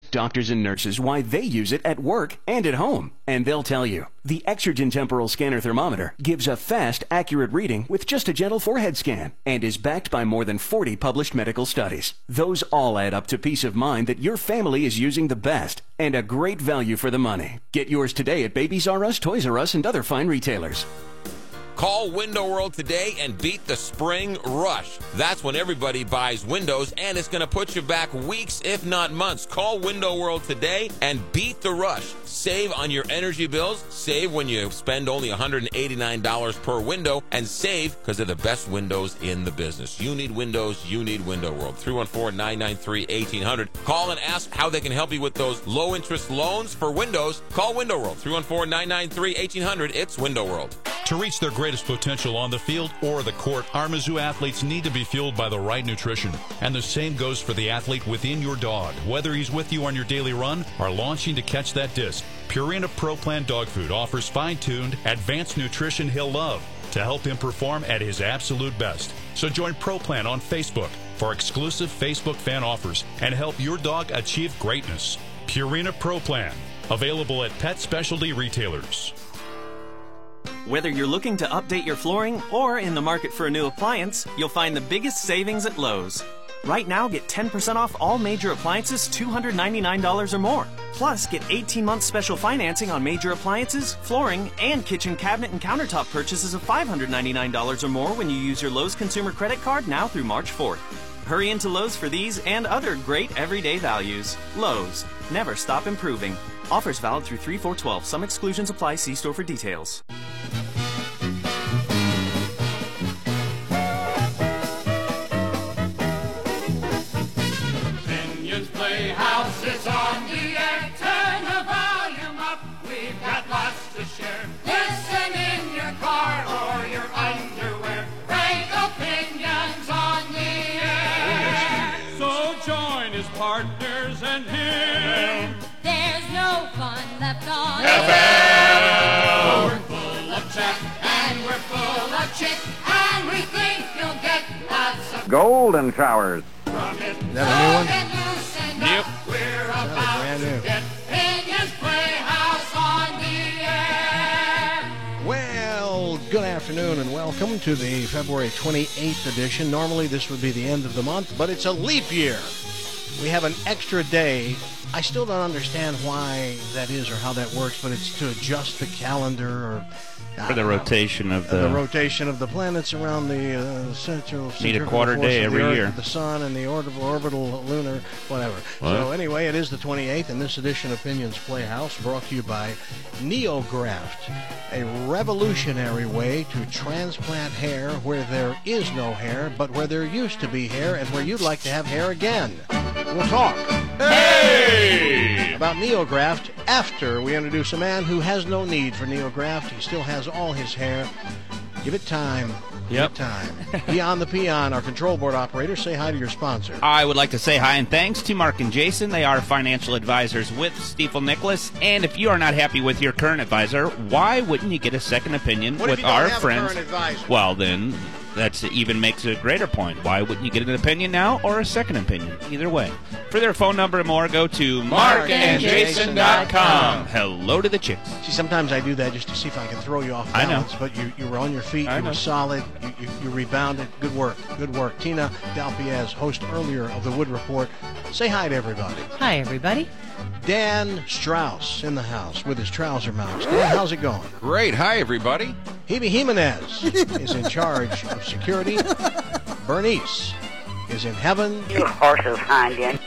doctors and nurses why they use it at work and at home, and they'll tell you. The Exergen Temporal Scanner Thermometer gives a fast, accurate reading with just a gentle forehead scan and is backed by more than 40 published medical studies. Those all add up to peace of mind that your family is using the best and a great value for the money. Get yours today at Babies R Us, Toys R Us, and other fine retailers. Call Window World today and beat the spring rush. That's when everybody buys windows, and it's going to put you back weeks, if not months. Call Window World today and beat the rush. Save on your energy bills. Save when you spend only $189 per window, and save because they're the best windows in the business. You need windows, you need Window World. 314-993-1800. Call and ask how they can help you with those low-interest loans for windows. Call Window World. 314-993-1800. It's Window World. To reach their greatest potential on the field or the court, our Mizzou athletes need to be fueled by the right nutrition. And the same goes for the athlete within your dog. Whether he's with you on your daily run or launching to catch that disc, Purina Pro Plan dog food offers fine-tuned, advanced nutrition he'll love to help him perform at his absolute best. So join Pro Plan on Facebook for exclusive Facebook fan offers and help your dog achieve greatness. Purina Pro Plan, available at pet specialty retailers. Whether you're looking to update your flooring or in the market for a new appliance, you'll find the biggest savings at Lowe's. Right now, get 10% off all major appliances $299 or more. Plus, get 18-month special financing on major appliances, flooring, and kitchen cabinet and countertop purchases of $599 or more when you use your Lowe's Consumer Credit Card now through March 4th. Hurry into Lowe's for these and other great everyday values. Lowe's. Never stop improving. Offers valid through 3/4/12. Some exclusions apply. See store for details. Pinion's Playhouse is on the air. Turn the volume up. We've got lots to share. Listen in your car or your underwear. Frank Opinions on the air. So join his partners and him. There's no fun left on FM. We're full of chat and we're full of chit, and we think you'll get lots of golden showers. From it. Is that a new one? Yep. We're about brand to new. get Pinion's Playhouse on the air. Well, good afternoon and welcome to the February 28th edition. Normally this would be the end of the month, but it's a leap year. We have an extra day. I still don't understand why that is or how that works, but it's to adjust the calendar or for the rotation of the rotation of the planets around the central. Need a quarter day every year. The sun and the orbital lunar, whatever. What? So anyway, it is the 28th, and this edition of Pinion's Playhouse brought to you by NeoGraft, a revolutionary way to transplant hair where there is no hair, but where there used to be hair and where you'd like to have hair again. We'll talk. Hey! About NeoGraft after we introduce a man who has no need for NeoGraft. He still has all his hair. Give it time. Yep. Give it time. Beyond the Peon, our control board operator, say hi to your sponsor. I would like to say hi and thanks to Mark and Jason. They are financial advisors with Stifel Nicholas. And if you are not happy with your current advisor, why wouldn't you get a second opinion What with if you don't our have friends? A current advisor? Well, then that even makes a greater point. Why wouldn't you get an opinion now or a second opinion? Either way. For their phone number and more, go to markandjason.com. Hello to the chicks. See, sometimes I do that just to see if I can throw you off balance. But you were on your feet. You were solid. You rebounded. Good work. Good work. Tina Dalpiez, host earlier of the Wood Report. Say hi to everybody. Hi, everybody. Dan Strauss in the house with his trouser mouse. Dan, how's it going? Great. Hi, everybody. Hebe Jimenez is in charge of security. Bernice is in heaven. You horses hind end.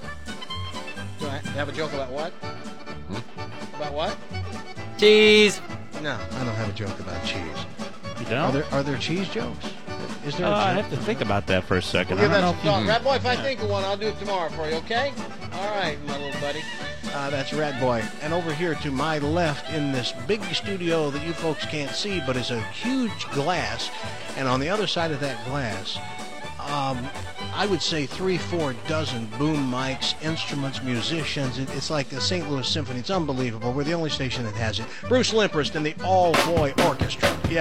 Do I have a joke about what? About what? Cheese. No, I don't have a joke about cheese. You don't? Are there cheese jokes? Is there a joke? I have to think about that for a second. We'll give I that don't some know thought. if Rat Boy, if I think of one, I'll do it tomorrow for you, okay? All right, my little buddy. That's Rat Boy. And over here to my left in this big studio that you folks can't see, but it's a huge glass. And on the other side of that glass, I would say 3-4 dozen boom mics, instruments, musicians. It's like the St. Louis Symphony. It's unbelievable. We're the only station that has it. Bruce Limprest and the All-Boy Orchestra. Yeah.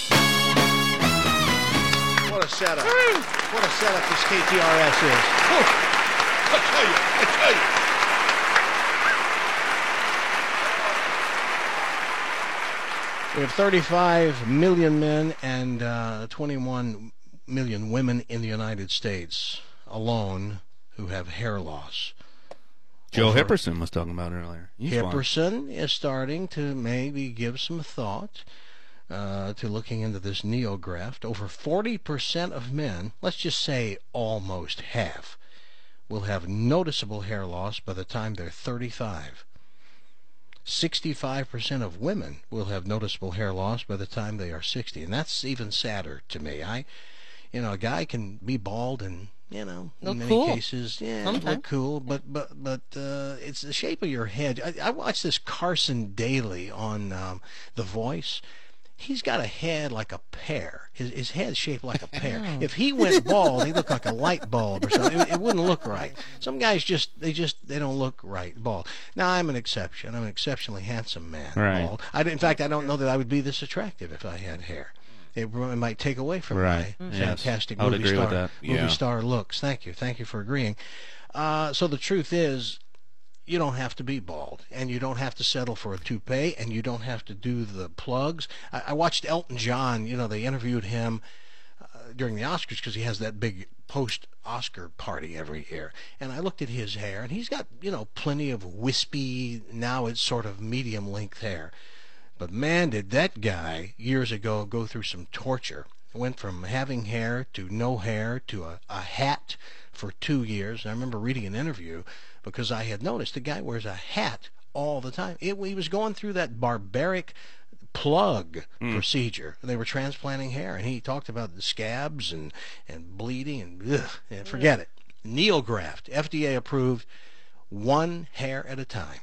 What a setup. What a setup this KTRS is. I tell you. We have 35 million men and 21 million women in the United States alone who have hair loss. Joe Hipperson was talking about earlier. Hipperson is starting to maybe give some thought to looking into this NeoGraft. Over 40% of men, let's just say almost half, will have noticeable hair loss by the time they're 35. 65% of women will have noticeable hair loss by the time they are 60, and that's even sadder to me. A guy can be bald and in many cases, look cool, but it's the shape of your head. I watched this Carson Daly on The Voice. He's got a head like a pear. His head's shaped like a pear. If he went bald, he'd look like a light bulb or something. It wouldn't look right. Some guys they don't look right bald. Now, I'm an exception. I'm an exceptionally handsome man bald. In fact, I don't know that I would be this attractive if I had hair. It might take away from my fantastic movie star looks. Thank you for agreeing. So the truth is, you don't have to be bald, and you don't have to settle for a toupee, and you don't have to do the plugs. I watched Elton John. They interviewed him during the Oscars because he has that big post-Oscar party every year. And I looked at his hair, and he's got plenty of wispy. Now it's sort of medium-length hair. But man, did that guy years ago go through some torture. Went from having hair to no hair to a hat for 2 years. And I remember reading an interview because I had noticed the guy wears a hat all the time. He was going through that barbaric plug procedure. They were transplanting hair, and he talked about the scabs and bleeding and forget it. NeoGraft, FDA approved, one hair at a time.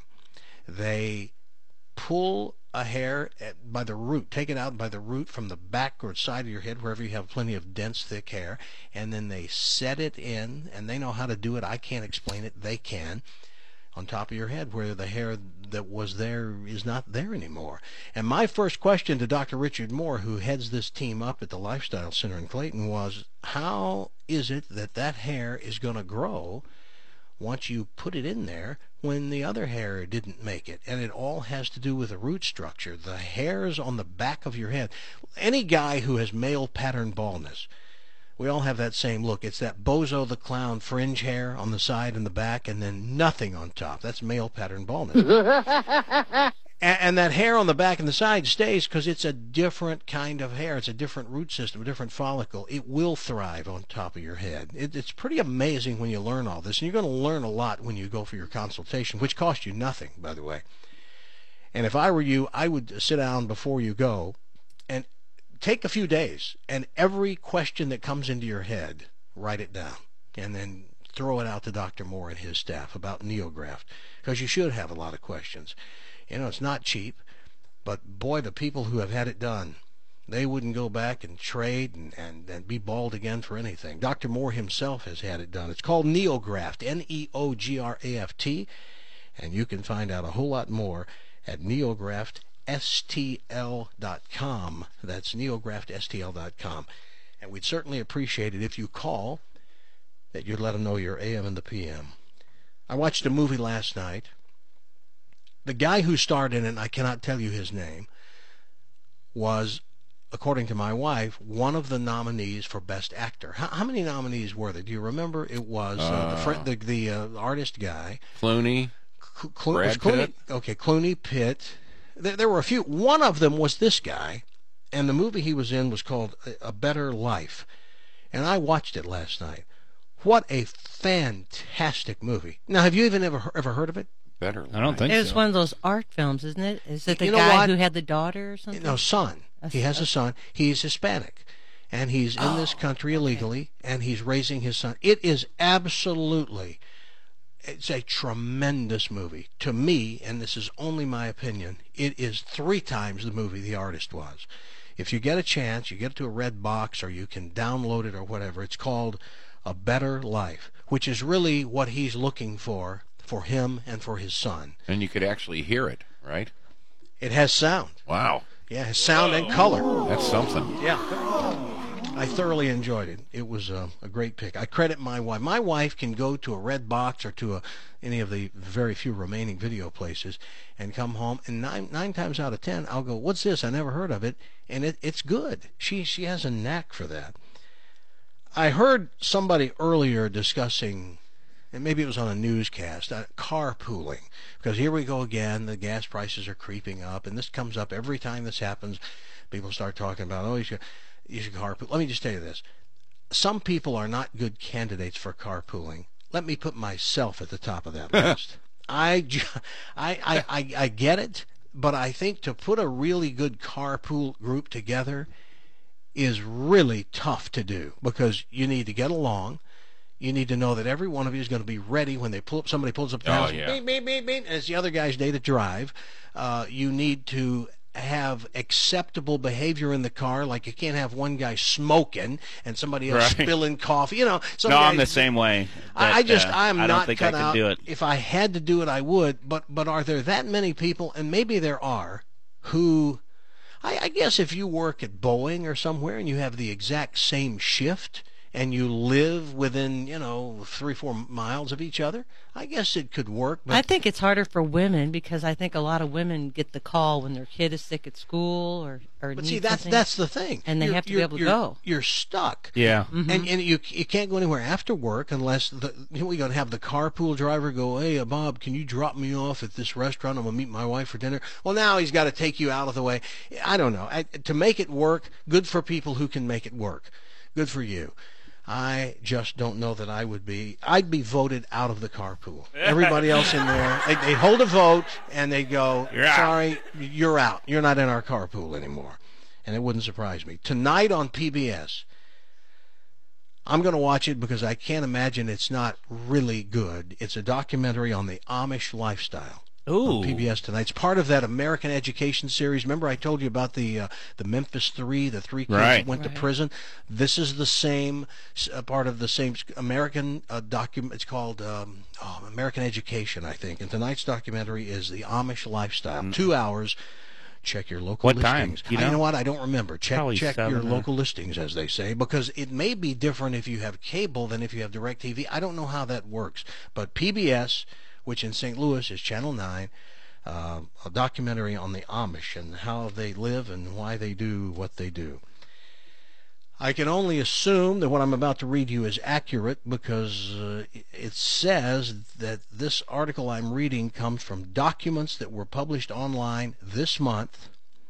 They pull a hair by the root, take it out by the root from the back or side of your head, wherever you have plenty of dense, thick hair, and then they set it in, and they know how to do it. I can't explain it. They can. On top of your head, where the hair that was there is not there anymore. And my first question to Dr. Richard Moore, who heads this team up at the Lifestyle Center in Clayton, was, how is it that hair is going to grow once you put it in there when the other hair didn't make it? And it all has to do with the root structure. The hairs on the back of your head. Any guy who has male pattern baldness, we all have that same look. It's that Bozo the Clown fringe hair on the side and the back, and then nothing on top. That's male pattern baldness. And that hair on the back and the side stays because it's a different kind of hair. It's a different root system, a different follicle. It will thrive on top of your head. It's pretty amazing when you learn all this. And you're going to learn a lot when you go for your consultation, which costs you nothing, by the way. And if I were you, I would sit down before you go and take a few days, and every question that comes into your head, write it down, and then throw it out to Dr. Moore and his staff about NeoGraft, because you should have a lot of questions. It's not cheap, but boy, the people who have had it done, they wouldn't go back and trade and be bald again for anything. Dr. Moore himself has had it done. It's called NeoGraft, NeoGraft, and you can find out a whole lot more at NeoGraftSTL.com. That's NeoGraftSTL.com. And we'd certainly appreciate it if you call, that you'd let them know your AM and the PM. I watched a movie last night. The guy who starred in it, I cannot tell you his name, was, according to my wife, one of the nominees for Best Actor. How many nominees were there? Do you remember? It was the artist guy. Clooney. Brad Pitt. Okay, Clooney, Pitt. There were a few. One of them was this guy, and the movie he was in was called A Better Life. And I watched it last night. What a fantastic movie. Now, have you even ever heard of it? Better. I don't think so. It's one of those art films, isn't it? Is it the guy who had the daughter or something? No, son. He has a son. He's Hispanic, and he's in this country illegally, and he's raising his son. It is absolutely, it's a tremendous movie. To me, and this is only my opinion, it is 3 times the movie The Artist was. If you get a chance, you get it to a red box, or you can download it or whatever. It's called A Better Life, which is really what he's looking for him and for his son. And you could actually hear it, right? It has sound. Wow. Yeah, it has sound and color. That's something. Yeah. I thoroughly enjoyed it. It was a great pick. I credit my wife. My wife can go to a Red Box or to any of the very few remaining video places and come home, and nine times out of 10, I'll go, "What's this? I never heard of it," and it's good. She has a knack for that. I heard somebody earlier discussing, and maybe it was on a newscast, carpooling, because here we go again. The gas prices are creeping up, and this comes up every time this happens. People start talking about, "Oh, you should carpool." Let me just tell you this. Some people are not good candidates for carpooling. Let me put myself at the top of that list. I get it, but I think to put a really good carpool group together is really tough to do, because you need to get along. You need to know that every one of you is going to be ready when they somebody pulls up the house. Beep, beep, beep, beep, and it's the other guy's day to drive. You need to have acceptable behavior in the car, like you can't have one guy smoking and somebody else spilling coffee. You know, no, I'm the same way. I don't not think cut I could do it. If I had to do it, I would. But are there that many people, and maybe there are, who, I guess if you work at Boeing or somewhere and you have the exact same shift and you live within, 3-4 miles of each other, I guess it could work. But I think it's harder for women, because I think a lot of women get the call when their kid is sick at school or but needs see, that's the thing. And they have to be able to go. You're stuck. Yeah. Mm-hmm. And you can't go anywhere after work unless we're going to have the carpool driver go, "Hey, Bob, can you drop me off at this restaurant? I'm going to meet my wife for dinner." Well, now he's got to take you out of the way. I don't know. To make it work, good for people who can make it work. Good for you. I just don't know that I'd be voted out of the carpool. Everybody else in there, they'd hold a vote and they'd go, "Sorry, you're out. You're not in our carpool anymore." And it wouldn't surprise me. Tonight on PBS, I'm going to watch it because I can't imagine it's not really good. It's a documentary on the Amish lifestyle. Ooh. On PBS tonight. It's part of that American Education series. Remember I told you about the Memphis 3, the 3 kids that went to prison? This is the same, part of the same American document. It's called American Education, I think. And tonight's documentary is the Amish lifestyle. 2 hours. Check your local listings. Time? You know what? I don't remember. Check your or... local listings, as they say, because it may be different if you have cable than if you have DirecTV. I don't know how that works. But PBS, which in St. Louis is Channel 9, a documentary on the Amish and how they live and why they do what they do. I can only assume that what I'm about to read you is accurate, because it says that this article I'm reading comes from documents that were published online this month.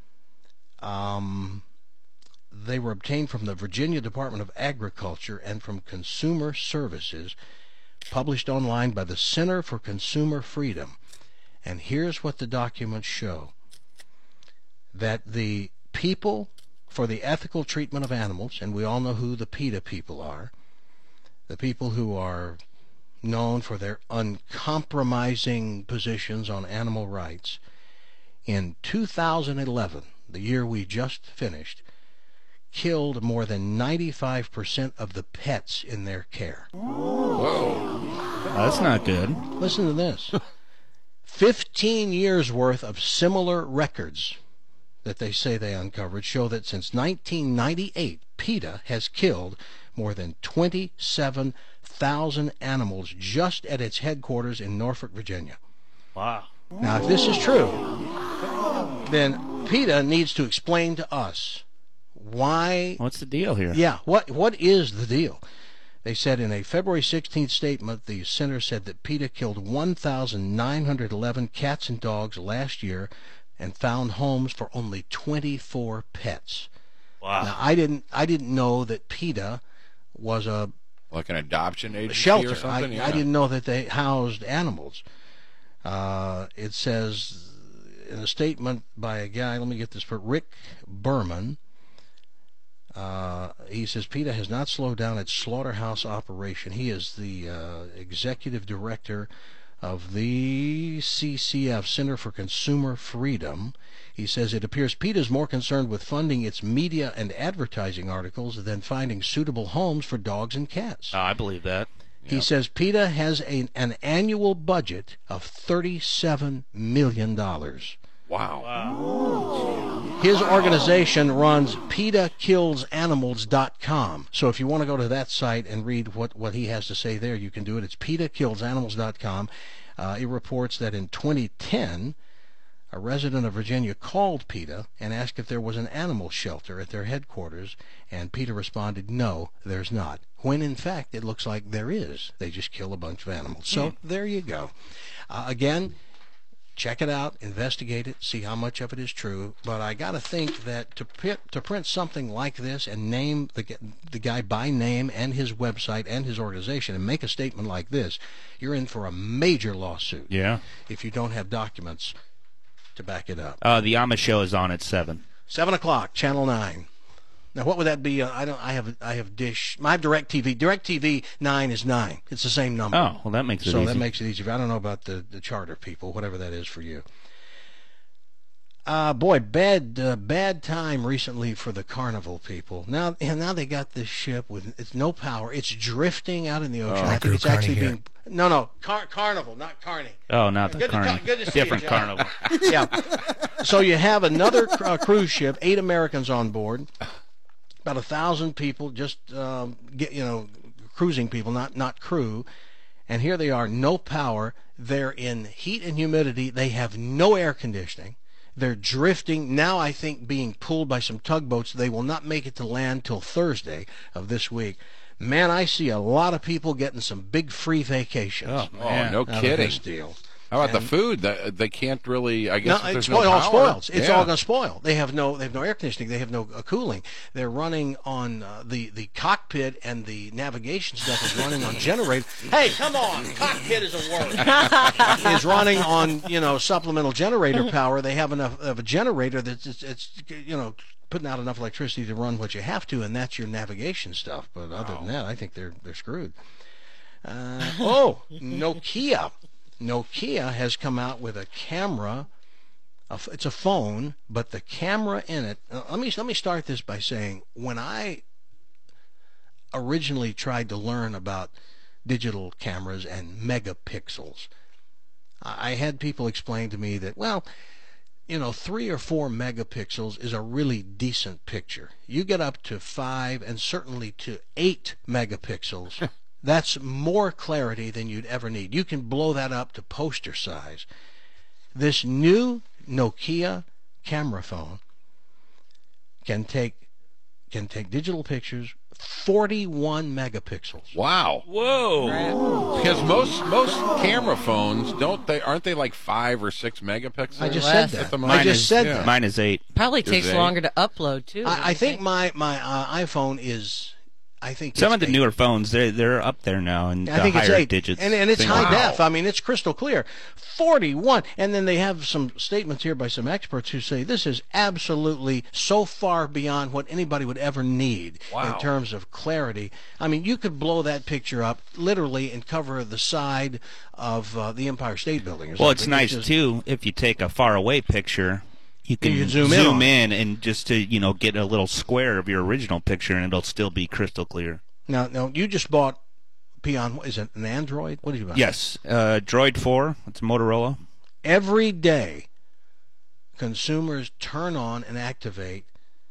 They were obtained from the Virginia Department of Agriculture and from Consumer Services, published online by the Center for Consumer Freedom. And here's what the documents show: that the people for the ethical treatment of animals, and we all know who the PETA people are, the people who are known for their uncompromising positions on animal rights, in 2011, the year we just finished, killed more than 95% of the pets in their care. Whoa. That's not good. Listen to this. 15 years worth of similar records that they say they uncovered show that since 1998, PETA has killed more than 27,000 animals just at its headquarters in Norfolk, Virginia. Wow. Now, if this is true, then PETA needs to explain to us why. What's the deal here? Yeah, what is the deal? They said in a February 16th statement, the center said that PETA killed 1,911 cats and dogs last year and found homes for only 24 pets. Wow. Now, I didn't know that PETA was like an adoption agency shelter. or something. I didn't know that they housed animals. It says in a statement by a guy, let me get this, for Rick Berman, he says PETA has not slowed down its slaughterhouse operation. He is the executive director of the CCF, Center for Consumer Freedom. He says it appears PETA is more concerned with funding its media and advertising articles than finding suitable homes for dogs and cats. Oh, I believe that. He says PETA has an annual budget of $37 million. Wow. His organization runs PETAKillsAnimals.com. So if you want to go to that site and read what he has to say there, you can do it. It's PETAKillsAnimals.com. It reports that in 2010, a resident of Virginia called PETA and asked if there was an animal shelter at their headquarters, and PETA responded, no, there's not. When in fact it looks like there is. They just kill a bunch of animals. So there you go. Again, check it out, investigate it, see how much of it is true. But I got to think that to print something like this and name the guy by name and his website and his organization and make a statement like this, you're in for a major lawsuit. Yeah. If you don't have documents to back it up. The Amish show is on at 7. 7 o'clock, Channel 9. Now, what would that be? I have Dish. I have DirecTV. DirecTV 9 is 9. It's the same number. Oh, well, that makes it easy. So that makes it easier. I don't know about the charter people, whatever that is for you. Boy, bad time recently for the Carnival people. Now they got this ship with it's no power. It's drifting out in the ocean. I think it's actually being Carnival, not Carney. Oh, not the Carnival. Good to see different you, John. Carnival. Yeah. So you have another cruise ship, 8 Americans on board, about 1,000 people, just cruising people, not crew. And here they are, no power. They're in heat and humidity. They have no air conditioning. They're drifting, now I think being pulled by some tugboats. They will not make it to land till Thursday of this week. Man, I see a lot of people getting some big free vacations. Oh, no kidding. This deal. How about the food? They can't really, I guess, it's no all power. spoiled. It's all going to spoil. They have no air conditioning. They have no cooling. They're running on the cockpit, and the navigation stuff is running on generator. Hey, come on! Cockpit isn't working. Is running on supplemental generator power. They have enough of a generator that's putting out enough electricity to run what you have to, and that's your navigation stuff. But other than that, I think they're screwed. Nokia has come out with a camera. It's a phone, but the camera in it. Let me start this by saying, when I originally tried to learn about digital cameras and megapixels, I had people explain to me that 3 or 4 megapixels is a really decent picture. You get up to 5 and certainly to 8 megapixels. That's more clarity than you'd ever need. You can blow that up to poster size. This new Nokia camera phone can take digital pictures 41 megapixels. Wow. Whoa. Because most camera phones aren't they like 5 or 6 megapixels? I just said that. That. Mine is 8. Probably takes longer to upload too. I think my iPhone is. I think some of the newer phones they're up there now in the higher 8 digits, and it's high def. I mean, it's crystal clear. 41, and then they have some statements here by some experts who say this is absolutely so far beyond what anybody would ever need in terms of clarity. I mean, you could blow that picture up literally and cover the side of the Empire State Building. Well, it's nice too if you take a far away picture. You can zoom in and just to get a little square of your original picture, and it'll still be crystal clear. Now you just bought Peon. Is it an Android? What did you buy? Yes, Droid 4. It's Motorola. Every day, consumers turn on and activate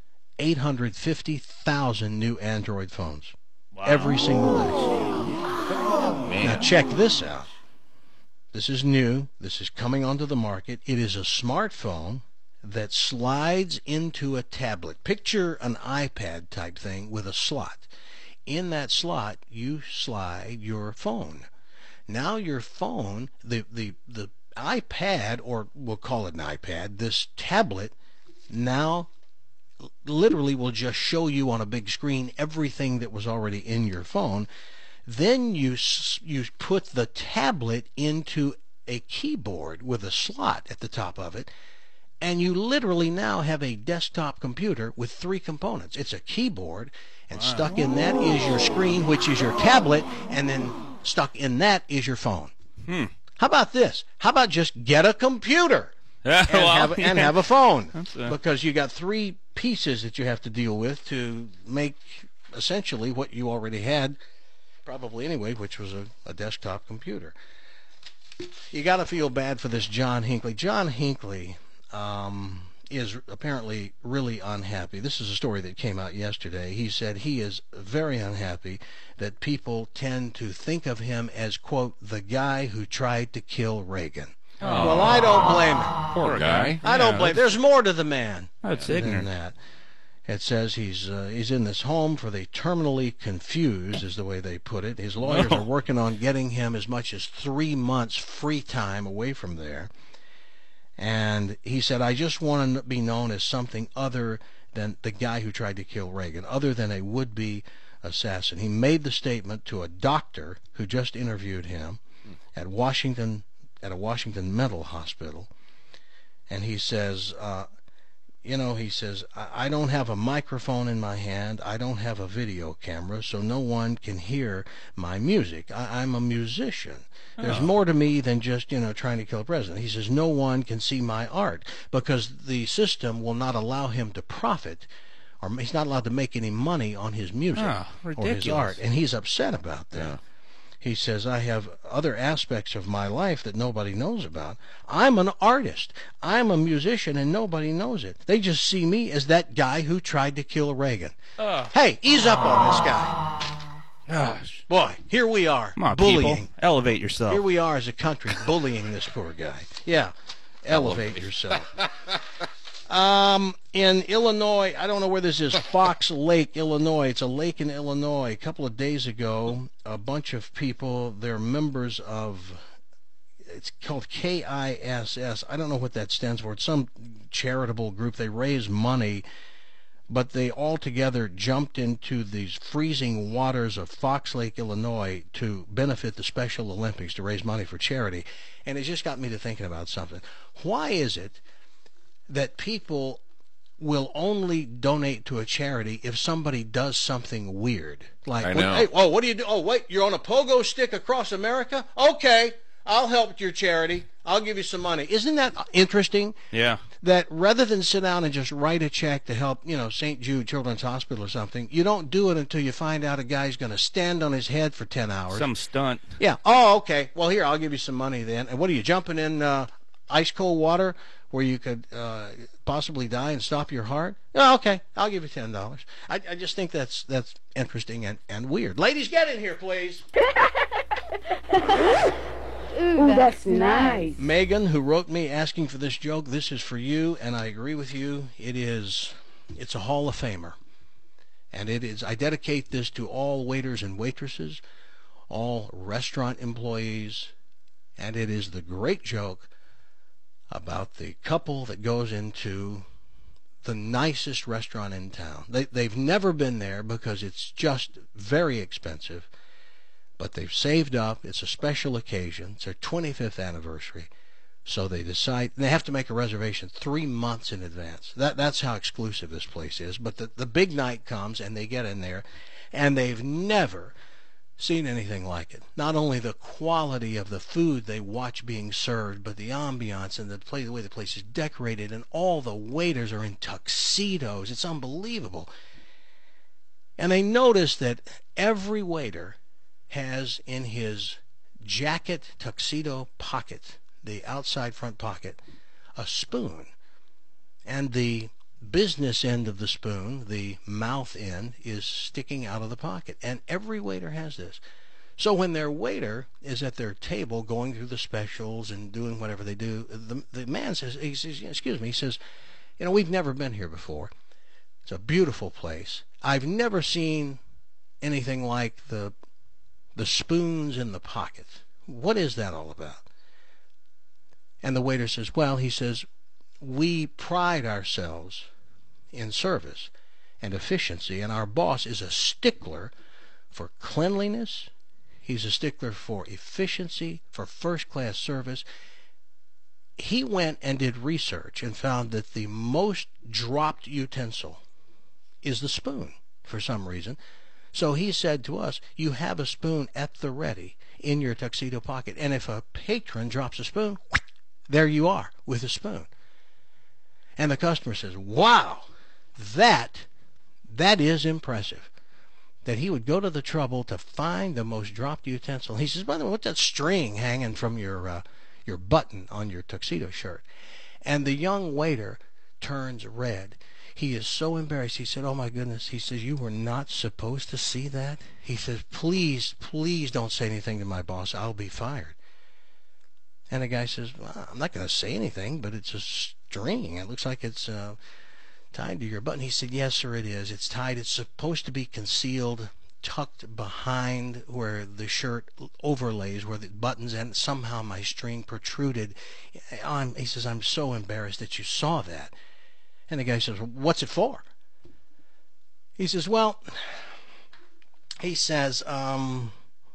850,000 new Android phones. Wow. Every single day. Oh, man. Now check this out. This is new. This is coming onto the market. It is a smartphone that slides into a tablet. Picture an iPad type thing with a slot. In that slot, you slide your phone. Now your phone, the iPad, or we'll call it an iPad, this tablet, now literally will just show you on a big screen everything that was already in your phone. Then you put the tablet into a keyboard with a slot at the top of it, and you literally now have a desktop computer with 3 components. It's a keyboard, and stuck in that is your screen, which is your tablet, and then stuck in that is your phone. How about this? How about just get a computer and have a phone? Because you got 3 pieces that you have to deal with to make essentially what you already had, probably anyway, which was a desktop computer. You got to feel bad for this John Hinckley. John Hinckley is apparently really unhappy. This is a story that came out yesterday. He said he is very unhappy that people tend to think of him as, quote, the guy who tried to kill Reagan. Oh. Well, I don't blame him. Poor guy. I don't blame him. There's more to the man That's than ignorant. that. It says he's in this home for the terminally confused, is the way they put it. His lawyers are working on getting him as much as 3 months free time away from there. And he said, I just want to be known as something other than the guy who tried to kill Reagan, other than a would-be assassin. He made the statement to a doctor who just interviewed him at a Washington mental hospital. And he says, I don't have a microphone in my hand. I don't have a video camera, so no one can hear my music. I'm a musician. There's more to me than just, trying to kill a president. He says no one can see my art because the system will not allow him to profit, or he's not allowed to make any money on his music or his art, and he's upset about that. Yeah. He says, I have other aspects of my life that nobody knows about. I'm an artist. I'm a musician, and nobody knows it. They just see me as that guy who tried to kill Reagan. Hey, ease up on this guy. Gosh. Boy, here we are, Come on, bullying. people. Elevate yourself. Here we are as a country bullying this poor guy. Yeah, elevate yourself. In Illinois, I don't know where this is, Fox Lake, Illinois. It's a lake in Illinois. A couple of days ago, a bunch of people, they're members of, it's called KISS. I don't know what that stands for. It's some charitable group. They raise money, but they all together jumped into these freezing waters of Fox Lake, Illinois to benefit the Special Olympics, to raise money for charity. And it just got me to thinking about something. Why is it that people will only donate to a charity if somebody does something weird? Like, I know. Hey, what do you do? Oh, wait, you're on a pogo stick across America? Okay, I'll help your charity. I'll give you some money. Isn't that interesting? Yeah. That rather than sit down and just write a check to help, St. Jude Children's Hospital or something, you don't do it until you find out a guy's going to stand on his head for 10 hours. Some stunt. Yeah. Oh, okay. Well, here, I'll give you some money then. And what are you, jumping in ice cold water where you could possibly die and stop your heart? Oh, okay, I'll give you $10. I just think that's interesting and weird. Ladies, get in here, please. Ooh, that's nice. Megan, who wrote me asking for this joke, this is for you, and I agree with you. It's a Hall of Famer. And it is, I dedicate this to all waiters and waitresses, all restaurant employees, and it is the great joke about the couple that goes into the nicest restaurant in town. They've never been there because it's just very expensive, but they've saved up. It's a special occasion. It's their 25th anniversary. So they decide, they have to make a reservation 3 months in advance. That's how exclusive this place is. But the big night comes, and they get in there, and they've never seen anything like it. Not only the quality of the food they watch being served, but the ambiance and the way the place is decorated, and all the waiters are in tuxedos. It's unbelievable. And they notice that every waiter has in his jacket tuxedo pocket, the outside front pocket, a spoon. And the business end of the spoon, the mouth end, is sticking out of the pocket. And every waiter has this. So when their waiter is at their table going through the specials and doing whatever they do, the man says, excuse me, he says, we've never been here before. It's a beautiful place. I've never seen anything like the spoons in the pocket. What is that all about? And the waiter says, well, he says, we pride ourselves in service and efficiency, and our boss is a stickler for cleanliness. He's a stickler for efficiency, for first-class service. He went and did research and found that the most dropped utensil is the spoon for some reason. So he said to us, you have a spoon at the ready in your tuxedo pocket, and if a patron drops a spoon, there you are with a spoon. And the customer says, wow, that is impressive. That he would go to the trouble to find the most dropped utensil. He says, by the way, what's that string hanging from your button on your tuxedo shirt? And the young waiter turns red. He is so embarrassed. He said, "Oh my goodness." He says, "You were not supposed to see that." He says, "Please, please don't say anything to my boss. I'll be fired." And the guy says, "Well, I'm not going to say anything, but it's a string. It looks like it's tied to your button." He said, "Yes, sir, it is. It's tied. It's supposed to be concealed, tucked behind where the shirt overlays, where the buttons, and somehow my string protruded." He says, "I'm so embarrassed that you saw that." And the guy says, "Well, what's it for?" He says, "Well," he says, "our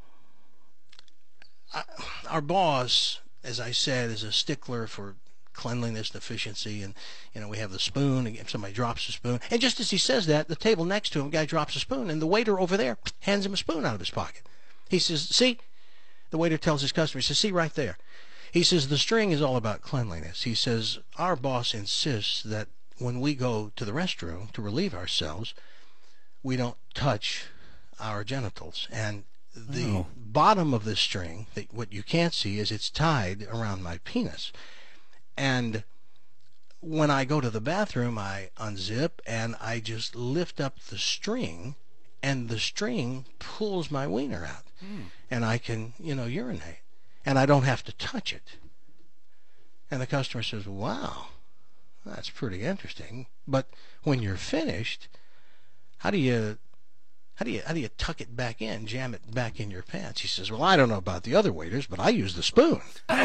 boss, as I said, is a stickler for cleanliness, efficiency, and we have the spoon. If somebody drops a spoon, and just as he says that, the table next to him, guy drops a spoon, and the waiter over there hands him a spoon out of his pocket. He says, 'See,' the waiter tells his customer, he says, 'See right there.' He says, 'The string is all about cleanliness.' He says, 'Our boss insists that when we go to the restroom to relieve ourselves, we don't touch our genitals. And the bottom of this string, what you can't see, is it's tied around my penis. And when I go to the bathroom, I unzip and I just lift up the string, and the string pulls my wiener out. And I can, urinate. And I don't have to touch it.'" And the customer says, "Wow, that's pretty interesting. But when you're finished, how do you tuck it back in, jam it back in your pants?" He says, "Well, I don't know about the other waiters, but I use the spoon."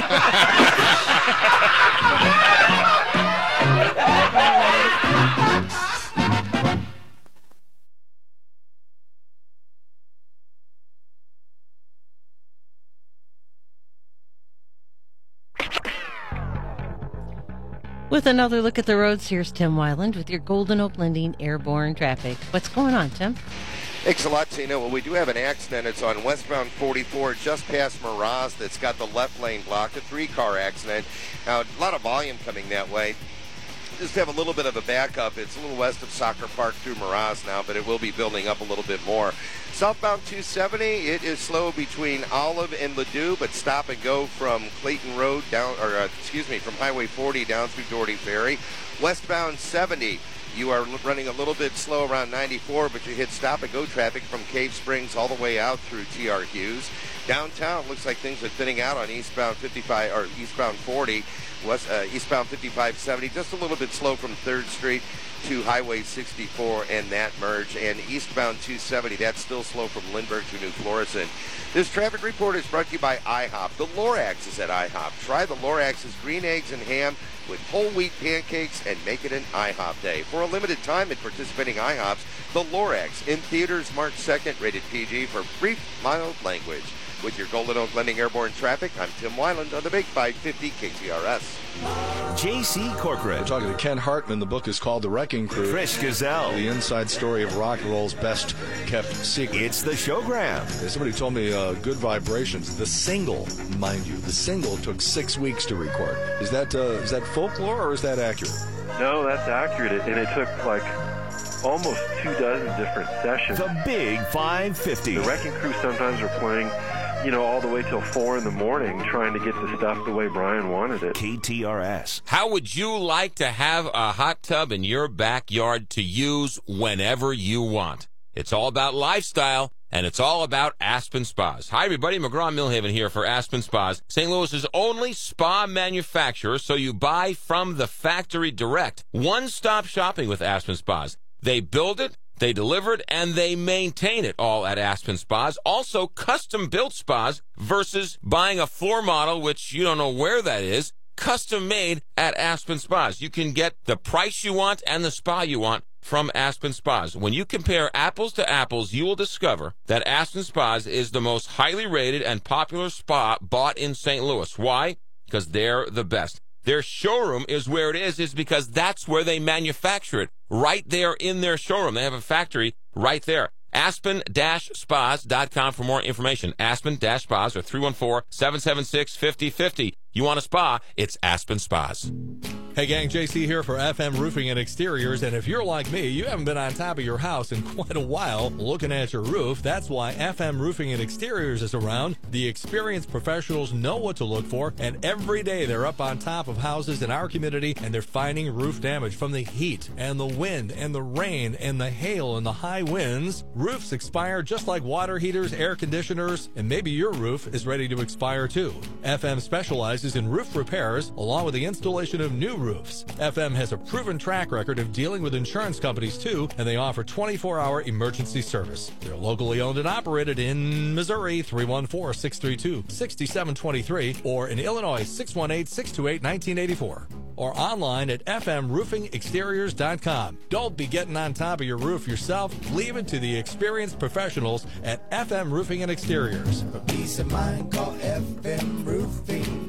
With another look at the roads, here's Tim Weiland with your Golden Oak Lending airborne traffic. What's going on, Tim? Thanks a lot, Tina. Well, we do have an accident. It's on westbound 44 just past Miraz that's got the left lane blocked, a 3-car accident. Now, a lot of volume coming that way. Just have a little bit of a backup. It's a little west of Soccer Park through Miraz now, but it will be building up a little bit more. Southbound 270, it is slow between Olive and Ladue, but stop and go from Clayton Road down, from Highway 40 down through Doherty Ferry. Westbound 70, you are running a little bit slow around 94, but you hit stop and go traffic from Cave Springs all the way out through T.R. Hughes. Downtown, looks like things are thinning out on eastbound 55 or eastbound 40. Eastbound 5570, just a little bit slow from 3rd Street to Highway 64 and that merge. And eastbound 270, that's still slow from Lindbergh to New Florissant. This traffic report is brought to you by IHOP. The Lorax is at IHOP. Try the Lorax's green eggs and ham with whole wheat pancakes and make it an IHOP day. For a limited time at participating IHOPs, the Lorax in theaters March 2nd, rated PG for brief, mild language. With your Golden Oak Lending airborne traffic, I'm Tim Weiland on the Big 550 KTRS. J.C. Corcoran. We're talking to Ken Hartman. The book is called The Wrecking Crew. Chris Gazelle. The inside story of rock and roll's best kept secret. It's the Showgram. Somebody told me Good Vibrations. The single, mind you, the single took 6 weeks to record. Is that folklore or is that accurate? No, that's accurate. And it took almost 24 different sessions. The Big 550. The Wrecking Crew sometimes are playing all the way till 4 in the morning trying to get the stuff the way Brian wanted it. KTRS. How would you like to have a hot tub in your backyard to use whenever you want? It's all about lifestyle, and it's all about Aspen Spas. Hi, everybody. McGraw-Millhaven here for Aspen Spas, St. Louis's only spa manufacturer, so you buy from the factory direct. One-stop shopping with Aspen Spas. They build it, they deliver it, and they maintain it all at Aspen Spas. Also, custom-built spas versus buying a floor model, which you don't know where that is, custom-made at Aspen Spas. You can get the price you want and the spa you want from Aspen Spas. When you compare apples to apples, you will discover that Aspen Spas is the most highly rated and popular spa bought in St. Louis. Why? Because they're the best. Their showroom is where it is because that's where they manufacture it, right there in their showroom. They have a factory right there. Aspen-spas.com for more information. Aspen-spas or 314-776-5050. You want a spa? It's Aspen Spas. Hey gang, JC here for FM Roofing and Exteriors, and if you're like me, you haven't been on top of your house in quite a while looking at your roof. That's why FM Roofing and Exteriors is around. The experienced professionals know what to look for, and every day they're up on top of houses in our community, and they're finding roof damage from the heat and the wind and the rain and the hail and the high winds. Roofs expire just like water heaters, air conditioners, and maybe your roof is ready to expire too. FM specializes in roof repairs along with the installation of new roofs. FM has a proven track record of dealing with insurance companies too, and they offer 24-hour emergency service. They're locally owned and operated in Missouri, 314-632-6723, or in Illinois, 618-628-1984, or online at fmroofingexteriors.com. Don't be getting on top of your roof yourself. Leave it to the experienced professionals at FM Roofing and Exteriors. For peace of mind, call FM Roofing.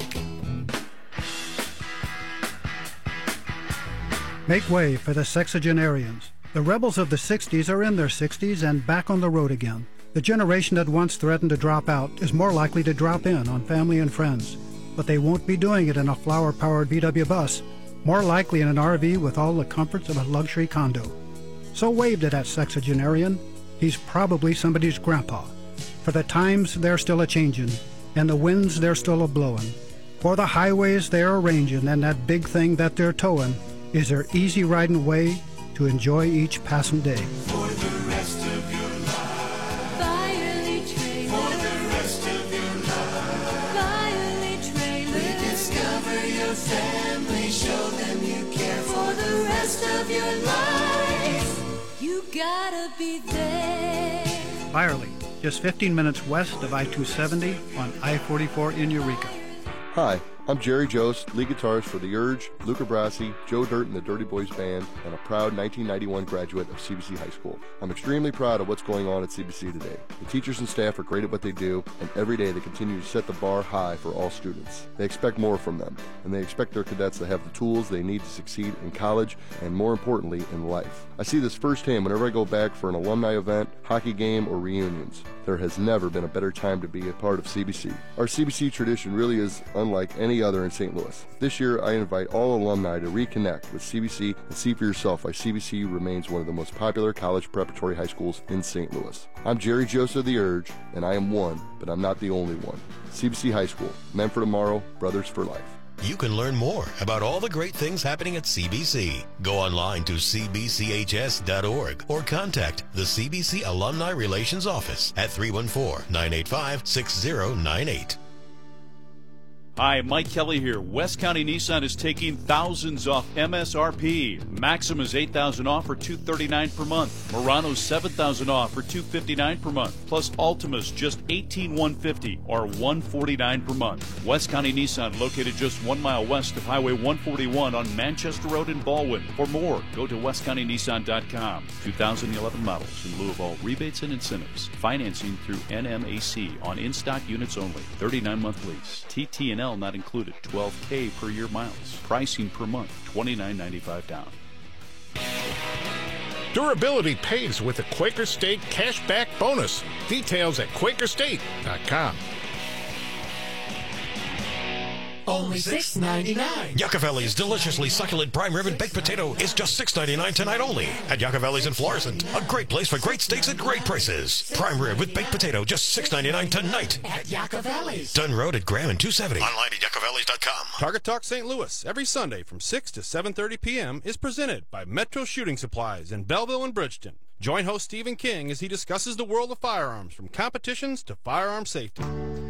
Make way for the sexagenarians. The rebels of the 60s are in their 60s and back on the road again. The generation that once threatened to drop out is more likely to drop in on family and friends. But they won't be doing it in a flower-powered VW bus, more likely in an RV with all the comforts of a luxury condo. So wave to that sexagenarian. He's probably somebody's grandpa. For the times they're still a-changin', and the winds they're still a-blowin'. For the highways they're arrangin', and that big thing that they're towin' is their easy riding way to enjoy each passing day. For the rest of your life. Buy early trailer. For the rest of your life. Buy early trailer. Rediscover your family. Show them you care. For the rest of your life. You gotta be there. Byerly, just 15 minutes west of I-270 on I-44 in Eureka. Hi, I'm Jerry Jost, lead guitarist for The Urge, Luca Brasi, Joe Dirt and the Dirty Boys Band, and a proud 1991 graduate of CBC High School. I'm extremely proud of what's going on at CBC today. The teachers and staff are great at what they do, and every day they continue to set the bar high for all students. They expect more from them, and they expect their cadets to have the tools they need to succeed in college and, more importantly, in life. I see this firsthand whenever I go back for an alumni event, hockey game, or reunions. There has never been a better time to be a part of CBC. Our CBC tradition really is unlike any other in St. Louis. This year, I invite all alumni to reconnect with CBC and see for yourself why CBC remains one of the most popular college preparatory high schools in St. Louis. I'm Jerry Joseph of The Urge, and I am one, but I'm not the only one. CBC High School, men for tomorrow, brothers for life. You can learn more about all the great things happening at CBC. Go online to cbchs.org or contact the CBC Alumni Relations Office at 314-985-6098. Hi, Mike Kelly here. West County Nissan is taking thousands off MSRP. Maxim is $8,000 off for $239 per month. Murano's $7,000 off for $259 per month. Plus Altima's just $18,150 or $149 per month. West County Nissan, located just 1 mile west of Highway 141 on Manchester Road in Baldwin. For more, go to westcountynissan.com. 2011 models in lieu of all rebates and incentives. Financing through NMAC on in-stock units only. 39-month lease. TT&L not included. 12K per year miles. Pricing per month, $29.95 down. Durability pays with a Quaker State cashback bonus. Details at QuakerState.com. Only $6.99. Yucca deliciously succulent prime rib and baked potato is just $6.99 tonight only at Yucca in Florissant. A great place for great steaks at great prices. Prime rib with baked potato just $6.99 tonight At Yucca Valley's. Dunn Road at Graham and 270. Online at yuccavalley's.com. Target Talk St. Louis every Sunday from 6 to 7:30 p.m. is presented by Metro Shooting Supplies in Belleville and Bridgeton. Join host Stephen King as he discusses the world of firearms, from competitions to firearm safety.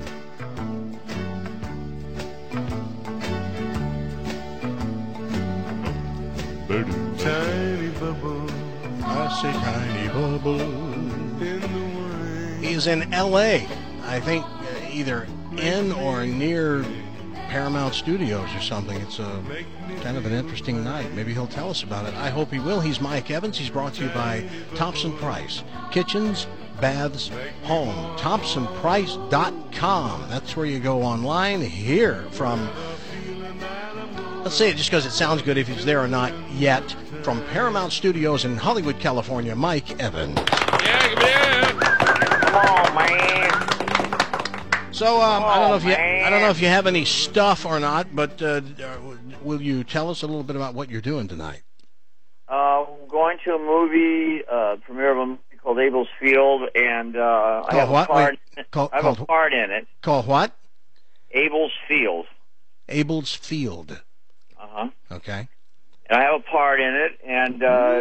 Tiny bubble, I say tiny bubble in the wine. He's in L.A. I think either in or near Paramount Studios or something. It's a kind of an interesting night. Maybe he'll tell us about it. I hope he will. He's Mike Evans. He's brought to you by Thompson Price. Kitchens, baths, home. ThompsonPrice.com. That's where you go online. Hear from... Let's say it just because it sounds good if he's there or not yet. From Paramount Studios in Hollywood, California, Mike Evans. Yeah, come on, man. So I don't know if you have any stuff or not, but will you tell us a little bit about what you're doing tonight? Going to a movie, premiere of a movie called Abel's Field, and I have a part. I have a part in it. Called what? Abel's Field. Abel's Field. Okay. And I have a part in it, and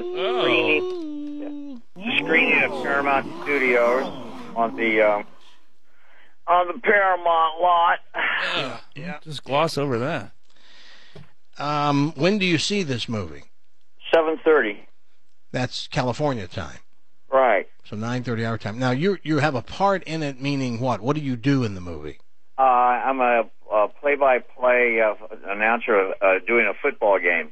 screening at Paramount Studios on the Paramount lot. Yeah. Just gloss over that. When do you see this movie? 7:30. That's California time. Right. So 9:30 our time. Now you have a part in it, meaning what? What do you do in the movie? I'm a play-by-play announcer doing a football game.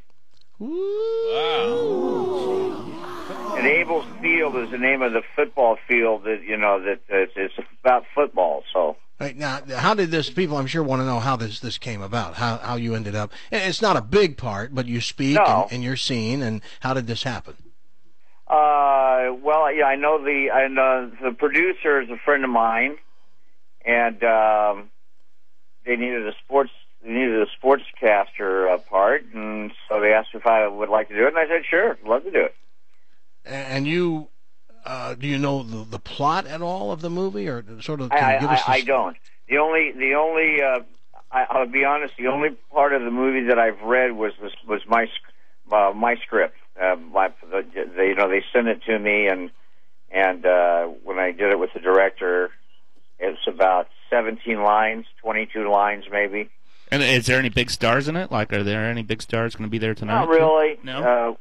Wow. And Abel's Field is the name of the football field that it's about football. So. Right, now, how did this? People, I'm sure, want to know how this came about. How you ended up. It's not a big part, but you speak and you're seen. And how did this happen? Well, yeah, I know the producer is a friend of mine, and they needed a sportscaster part, and so they asked if I would like to do it, and I said sure, I'd love to do it. And you. Do you know the plot at all of the movie, or sort of? Can you give us I don't. The only I'll be honest. The only part of the movie that I've read was my script. They sent it to me, and when I did it with the director, it's about 17 lines, 22 lines maybe. And is there any big stars in it? Like, are there any big stars going to be there tonight? Not really. No.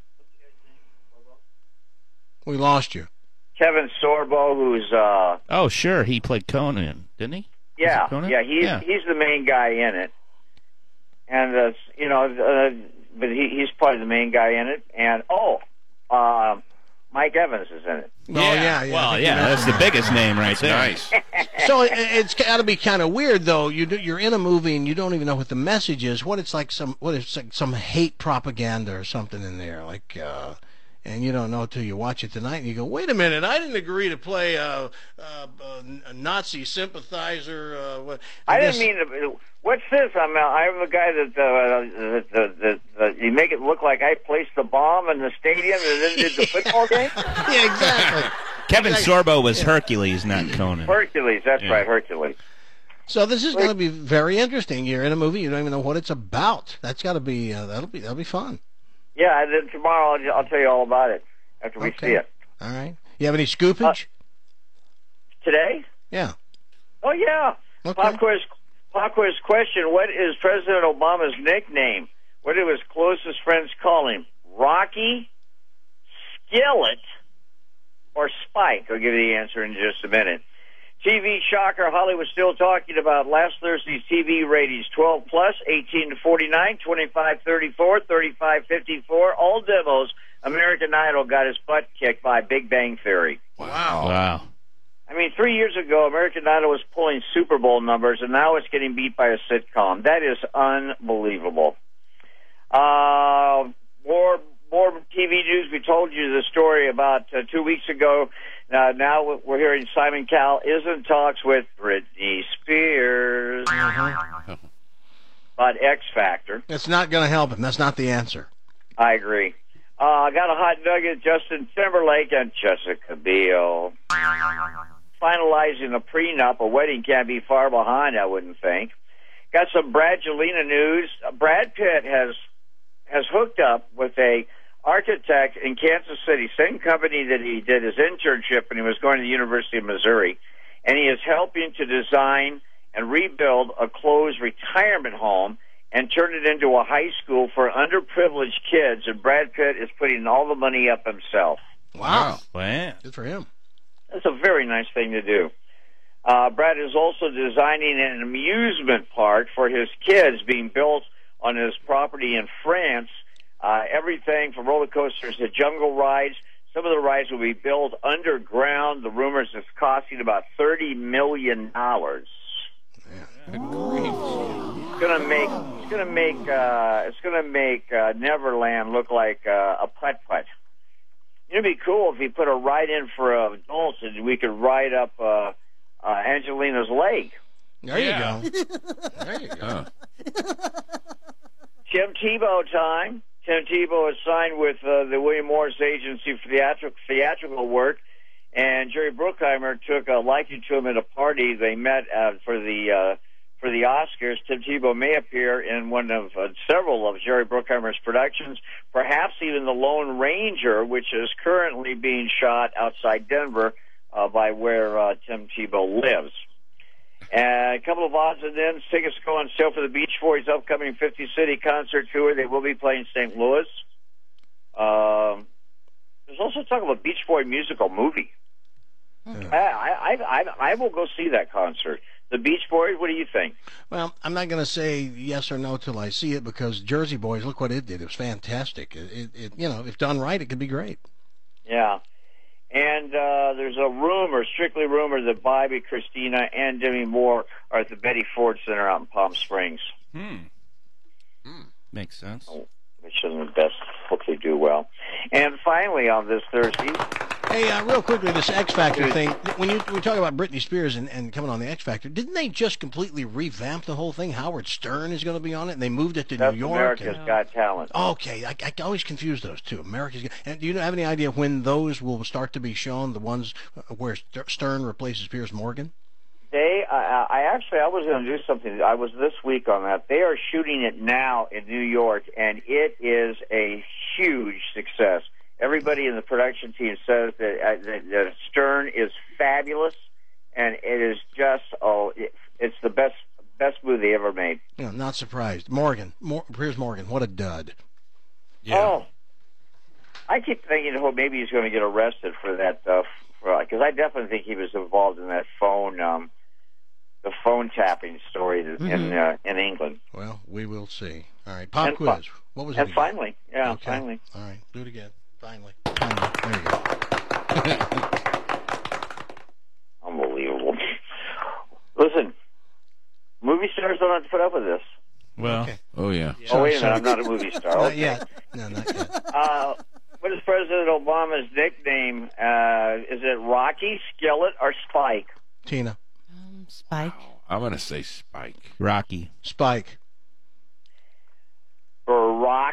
We lost you. Kevin Sorbo, who's oh sure, he played Conan, didn't he? Yeah, Conan? He's the main guy in it, and but he's probably the main guy in it, and Mike Evans is in it. Well, that's the biggest name right there. Nice. So it's got to be kind of weird, though. You're in a movie and you don't even know what the message is. What if some hate propaganda or something in there, like. And you don't know until you watch it tonight, and you go, "Wait a minute! I didn't agree to play a Nazi sympathizer." I didn't mean to. What's this? I'm the guy that you make it look like I placed the bomb in the stadium and then did the football game. Yeah, exactly. Kevin Sorbo was Hercules, not Conan. Hercules, that's right, Hercules. So this is going to be very interesting. You're in a movie, you don't even know what it's about. That's got to be that'll be fun. Yeah, and then tomorrow I'll tell you all about it after we see it. All right. You have any scoopage? Today? Yeah. Oh, yeah. Okay. Pop quiz question. What is President Obama's nickname? What do his closest friends call him? Rocky, Skillet, or Spike? I'll give you the answer in just a minute. TV shocker, Hollywood still talking about last Thursday's TV ratings. 12 plus, 18 to 49, 25 34, 35 54. All demos. American Idol got his butt kicked by Big Bang Theory. Wow. I mean, 3 years ago, American Idol was pulling Super Bowl numbers, and now it's getting beat by a sitcom. That is unbelievable. More TV news. We told you the story about 2 weeks ago. Now we're hearing Simon Cowell is in talks with Britney Spears about X Factor. It's not going to help him. That's not the answer. I agree. I got a hot nugget. Justin Timberlake and Jessica Biel finalizing a prenup. A wedding can't be far behind, I wouldn't think. Got some Bradgelina news. Brad Pitt has hooked up with a architect in Kansas City, same company that he did his internship when he was going to the University of Missouri, and he is helping to design and rebuild a closed retirement home and turn it into a high school for underprivileged kids, and Brad Pitt is putting all the money up himself. Wow. Good for him. That's a very nice thing to do. Brad is also designing an amusement park for his kids being built on his property in France. Everything from roller coasters to jungle rides. Some of the rides will be built underground. The rumors is costing about $30 million. It's gonna make Neverland look like a putt-putt. It'd be cool if he put a ride in for adults and we could ride up Angelina's leg. There you go. There you go. Tim Tebow time. Tim Tebow is signed with the William Morris Agency for theatrical work, and Jerry Bruckheimer took a liking to him at a party. They met for the Oscars. Tim Tebow may appear in one of several of Jerry Bruckheimer's productions, perhaps even The Lone Ranger, which is currently being shot outside Denver by where Tim Tebow lives. A couple of odds and ends. Tickets go on sale for the Beach Boys' upcoming 50-city concert tour. They will be playing St. Louis. There's also talk of a Beach Boy musical movie. I will go see that concert. The Beach Boys, what do you think? Well, I'm not going to say yes or no till I see it, because Jersey Boys, look what it did. It was fantastic. It if done right, it could be great. Yeah. And there's a rumor, strictly rumor, that Bobby, Christina, and Demi Moore are at the Betty Ford Center out in Palm Springs. Makes sense. Which is the best. Hope they do well. And finally, on this Thursday... Hey, real quickly, this X Factor thing. When we talk about Britney Spears and coming on the X Factor, didn't they just completely revamp the whole thing? Howard Stern is going to be on it, and they moved it to New York. America's Got Talent. Okay, I always confuse those two. America's Got... And do you have any idea when those will start to be shown? The ones where Stern replaces Piers Morgan? I was going to do something. I was this week on that. They are shooting it now in New York, and it is a huge success. Everybody in the production team says that Stern is fabulous, and it is just it's the best movie they ever made. Yeah, not surprised. Piers Morgan, what a dud. Yeah. Oh, I keep thinking, maybe he's going to get arrested for that, because I definitely think he was involved in that the phone tapping story in England. Well, we will see. All right, pop quiz. What was it? And finally, finally. All right, do it again. Finally. There you go. Unbelievable. Listen, movie stars don't have to put up with this. Well, okay. Oh, yeah. Oh, wait a minute, I'm not a movie star. Not Okay. yet. No, not yet. What is President Obama's nickname? Is it Rocky, Skillet, or Spike? Tina. Spike. I'm going to say Spike. Rocky. Spike. Barack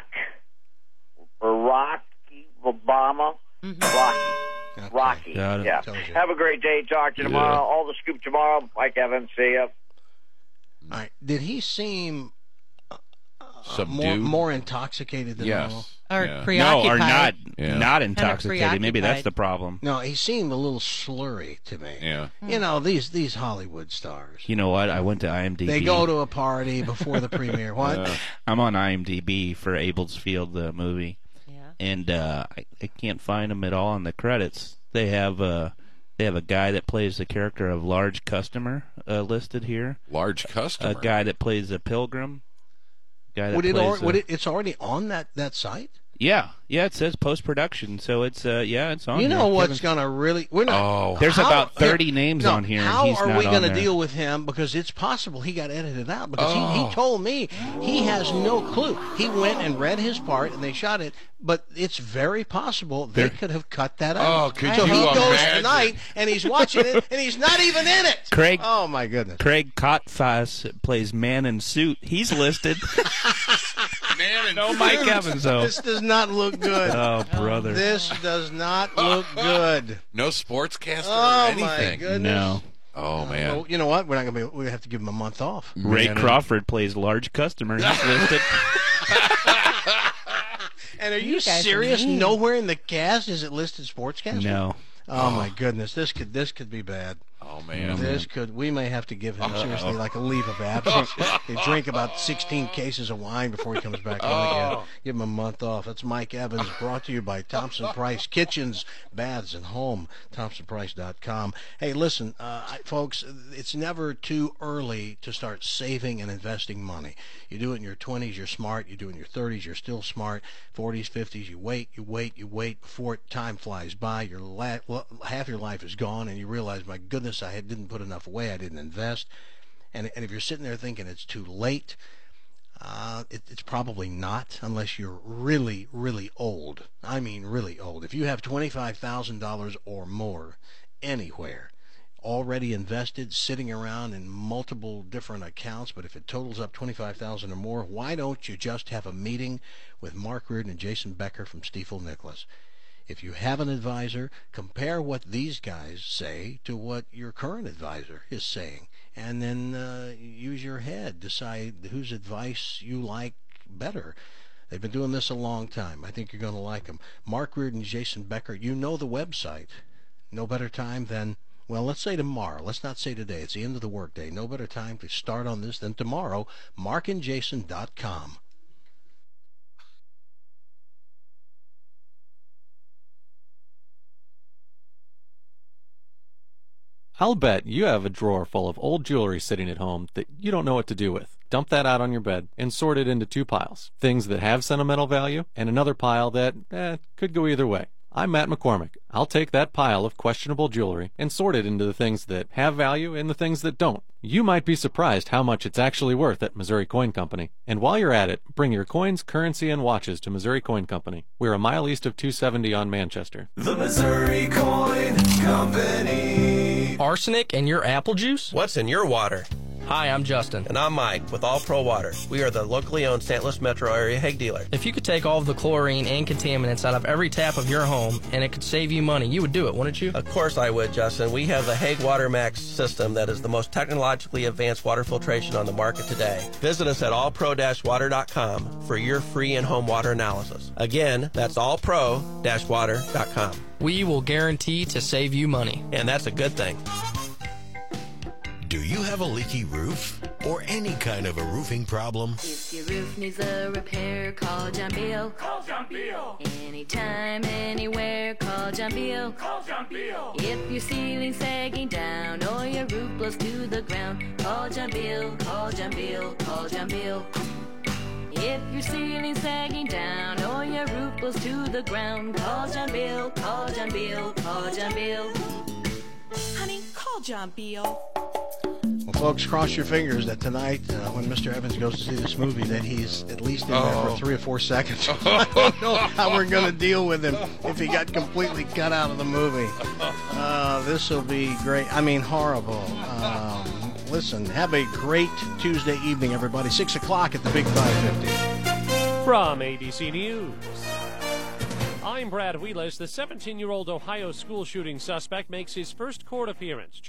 Obama. Rocky. Okay. Rocky. Got it. Yeah. Have a great day. Talk to you tomorrow. All the scoop tomorrow. Mike Evans. See ya. All right. Did he seem Subdued? more intoxicated than normal? Yes. Or preoccupied. No, or not Yeah. not intoxicated. Maybe that's preoccupied. the problem. No, he seemed a little slurry to me. Yeah. You know, these Hollywood stars. You know what? I went to IMDb. They go to a party before the premiere. What? I'm on IMDb for Abel's Field, the movie. Yeah. And I can't find them at all in the credits. They have a guy that plays the character of Large Customer listed here. Large Customer? A guy that plays a pilgrim. Guy that It's already on that site? Yeah, it says post-production, so it's it's on. You know here. what's going to really... We're not, there's about 30 names on here. How and he's are not we going to there. deal with him? Because it's possible he got edited out. Because he told me he has no clue. He went and read his part, and they shot it. But it's very possible they could have cut that out. Oh, could so you he goes imagine? tonight, and he's watching it, and he's not even in it. Craig. Oh, my goodness. Craig Kotfass plays Man in Suit. He's listed. Man in No Suit. Mike Evans, though. This does not look good. Oh, brother. This does not look good. No sportscaster Oh, or anything. my goodness. No. Oh, man. Well, you know what? We're not going to we have to give him a month off. Ray Man in- Crawford plays Large Customer. He's listed. And are you guys are serious? mean. Nowhere in the cast is it listed sportscaster? No. Oh my goodness, this could be bad. Oh, man. We may have to give him seriously like a leave of absence. They drink about 16 cases of wine before he comes back on again. Give him a month off. That's Mike Evans, brought to you by Thompson Price Kitchens, Baths and Home, ThompsonPrice.com. Hey, listen, folks, it's never too early to start saving and investing money. You do it in your 20s, you're smart. You do it in your 30s, you're still smart. 40s, 50s, you wait before time flies by. Half your life is gone, and you realize, my goodness, I didn't put enough away. I didn't invest. And if you're sitting there thinking it's too late, it's probably not, unless you're really, really old. I mean really old. If you have $25,000 or more anywhere, already invested, sitting around in multiple different accounts, but if it totals up $25,000 or more, why don't you just have a meeting with Mark Reardon and Jason Becker from Stifel Nicolaus? If you have an advisor, compare what these guys say to what your current advisor is saying, and then use your head, decide whose advice you like better. They've been doing this a long time. I think you're going to like them. Mark Reardon, Jason Becker, you know the website. No better time than, well, let's say tomorrow. Let's not say today. It's the end of the workday. No better time to start on this than tomorrow. markandjason.com. I'll bet you have a drawer full of old jewelry sitting at home that you don't know what to do with. Dump that out on your bed and sort it into two piles. Things that have sentimental value and another pile that could go either way. I'm Matt McCormick. I'll take that pile of questionable jewelry and sort it into the things that have value and the things that don't. You might be surprised how much it's actually worth at Missouri Coin Company. And while you're at it, bring your coins, currency, and watches to Missouri Coin Company. We're a mile east of 270 on Manchester. The Missouri Coin Company. Arsenic in your apple juice? What's in your water? Hi, I'm Justin. And I'm Mike with All Pro Water. We are the locally owned St. Louis metro area Hague dealer. If you could take all of the chlorine and contaminants out of every tap of your home and it could save you money, you would do it, wouldn't you? Of course I would, Justin. We have the Hague Water Max system that is the most technologically advanced water filtration on the market today. Visit us at allpro-water.com for your free in-home water analysis. Again, that's allpro-water.com. We will guarantee to save you money. And that's a good thing. Do you have a leaky roof or any kind of a roofing problem? If your roof needs a repair, call John Beal. Call John Beal. Anytime, anywhere, call John Beal. Call John Beal. If your ceiling's sagging down or your roof blows to the ground, call John Beal. Call John Beal. Call John Beal. If your ceiling's sagging down or your roof blows to the ground, call John Beal. Call John Beal. Call John Beal. Honey, call John Beal. Well, folks, cross your fingers that tonight, when Mr. Evans goes to see this movie, that he's at least in there for 3 or 4 seconds. I don't know how we're going to deal with him if he got completely cut out of the movie. This will be great. I mean, horrible. Listen, have a great Tuesday evening, everybody. 6 o'clock at the Big 550. From ABC News, I'm Brad Wheelis. The 17-year-old Ohio school shooting suspect makes his first court appearance.